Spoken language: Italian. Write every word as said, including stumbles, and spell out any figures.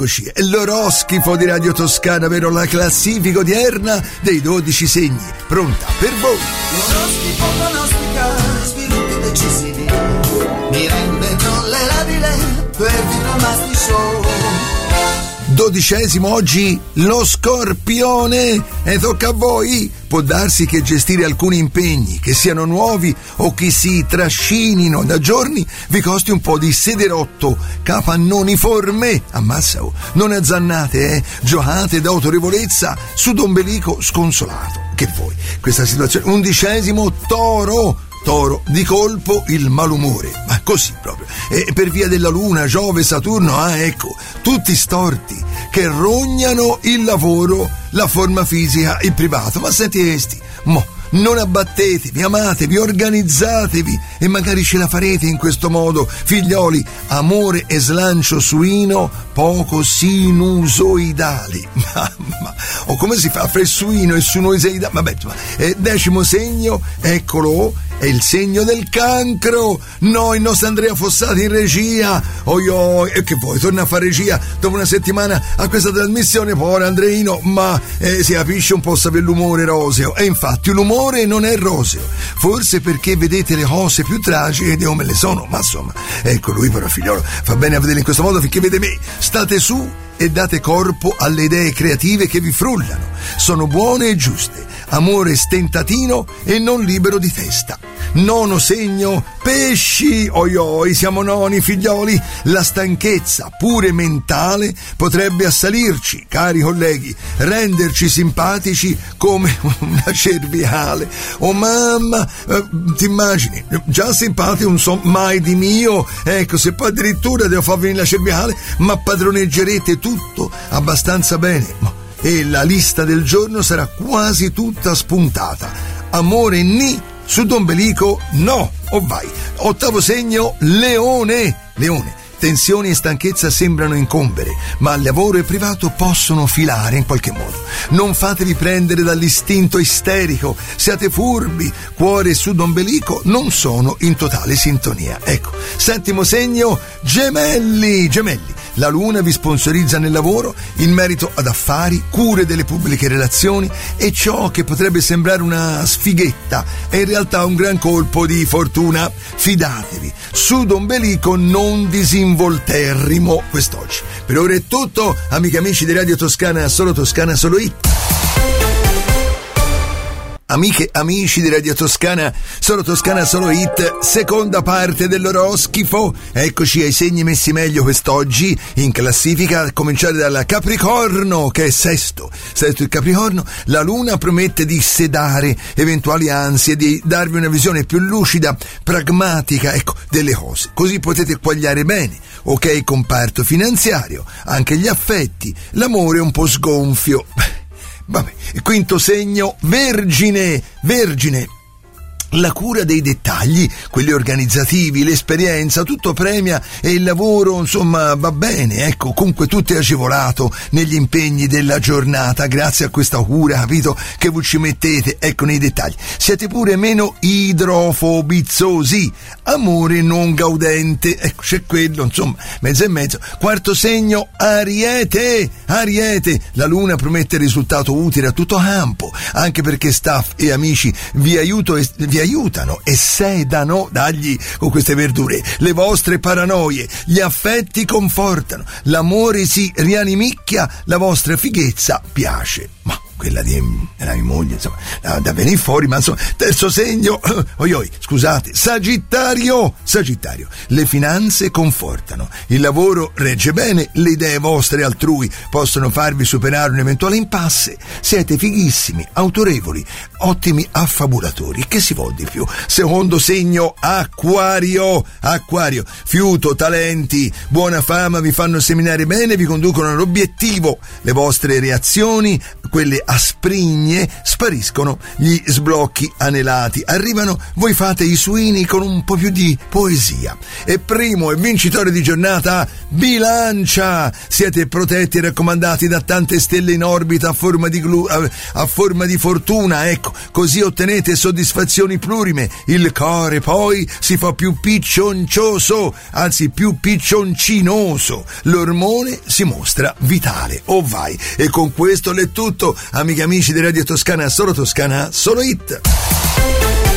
eccoci, è l'oroscifo di Radio Toscana, vero? La classifica odierna dei dodici segni, pronta per voi. L'oroscifo pronostica sviluppi decisivi, mi rende tollerabile per diplomasti show. Dodicesimo oggi lo Scorpione, e tocca a voi. Può darsi che gestire alcuni impegni, che siano nuovi o che si trascinino da giorni, vi costi un po' di sederotto capannoniforme. Ammazza, oh. Non azzannate, eh? Giocate d'autorevolezza su d'ombelico sconsolato. Che vuoi? Questa situazione. Undicesimo Toro. Toro, di colpo il malumore, ma così proprio, e per via della luna, Giove, Saturno, ah ecco, tutti storti che rognano il lavoro, la forma fisica, il privato. Ma senti esti, mo, non abbattetevi, amatevi, organizzatevi e magari ce la farete in questo modo, figlioli. Amore e slancio suino poco sinusoidali. Mamma, o come si fa fra il suino e il sinusoidale? Vabbè, eh, decimo segno, eccolo, è il segno del cancro. No, il nostro Andrea Fossati in regia. Oi oi, e che vuoi? Torna a fare regia dopo una settimana a questa trasmissione, povero Andreino, ma eh, si capisce un po' sapere l'umore roseo. E infatti l'umore non è roseo, forse perché vedete le cose più tragiche di come le sono, ma insomma, ecco, lui però figliolo fa bene a vedere in questo modo finché vede me. State su e date corpo alle idee creative che vi frullano, sono buone e giuste. Amore stentatino e non libero di testa. Nono segno, pesci. Oi oi, siamo noni, figlioli. La stanchezza, pure mentale, potrebbe assalirci, cari colleghi, renderci simpatici come una cerviale. Oh mamma, eh, ti immagini, già simpatico non so mai di mio, ecco, se poi addirittura devo far venire la cerviale, ma padroneggerete tutto abbastanza bene. E la lista del giorno sarà quasi tutta spuntata. Amore ni, su d'ombelico no, o vai. Ottavo segno, leone. Leone, tensioni e stanchezza sembrano incombere, ma al lavoro e privato possono filare in qualche modo. Non fatevi prendere dall'istinto isterico, siate furbi, cuore e su d'ombelico non sono in totale sintonia. Ecco, settimo segno, gemelli. Gemelli, la luna vi sponsorizza nel lavoro in merito ad affari, cure delle pubbliche relazioni, e ciò che potrebbe sembrare una sfighetta è in realtà un gran colpo di fortuna. Fidatevi, su d'ombelico non disinvolterrimo quest'oggi. Per ora è tutto, amici amici di Radio Toscana, solo Toscana, solo hit. Amiche, amici di Radio Toscana, solo Toscana, solo hit, seconda parte dell'oroscifo. Eccoci ai segni messi meglio quest'oggi in classifica, a cominciare dal Capricorno, che è sesto. Sesto il Capricorno, la luna promette di sedare eventuali ansie, di darvi una visione più lucida, pragmatica, ecco, delle cose. Così potete quagliare bene. Ok, comparto finanziario, anche gli affetti, l'amore è un po' sgonfio. Vabbè, quinto segno, Vergine, Vergine. La cura dei dettagli, quelli organizzativi, l'esperienza, tutto premia e il lavoro, insomma, va bene, ecco, comunque tutto è agevolato negli impegni della giornata, grazie a questa cura, capito, che voi ci mettete, ecco, nei dettagli. Siete pure meno idrofobizzosi, amore non gaudente, ecco, c'è quello, insomma, mezzo e mezzo. Quarto segno, Ariete, Ariete, la luna promette risultato utile a tutto campo, anche perché staff e amici vi aiuto e vi aiutano e sedano, dagli con queste verdure, le vostre paranoie, gli affetti confortano, l'amore si rianimicchia, la vostra fighezza piace. Ma quella di della mia moglie, insomma, da, da venire fuori, ma insomma, terzo segno, oi oi, scusate, Sagittario, Sagittario, le finanze confortano, il lavoro regge bene, le idee vostre altrui possono farvi superare un eventuale impasse, siete fighissimi, autorevoli, ottimi affabulatori, che si vuol di più? Secondo segno, Acquario, Acquario, fiuto, talenti, buona fama vi fanno seminare bene, vi conducono all'obiettivo, le vostre reazioni, quelle asprigne, spariscono gli sblocchi anelati. Arrivano, voi fate i suini con un po' più di poesia. E primo e vincitore di giornata, Bilancia! Siete protetti e raccomandati da tante stelle in orbita a forma di glu, a, a forma di fortuna, ecco, così ottenete soddisfazioni plurime. Il cuore poi si fa più piccioncioso, anzi più piccioncinoso. L'ormone si mostra vitale. Oh vai! E con questo è tutto, amiche e amici di Radio Toscana, solo Toscana, solo hit.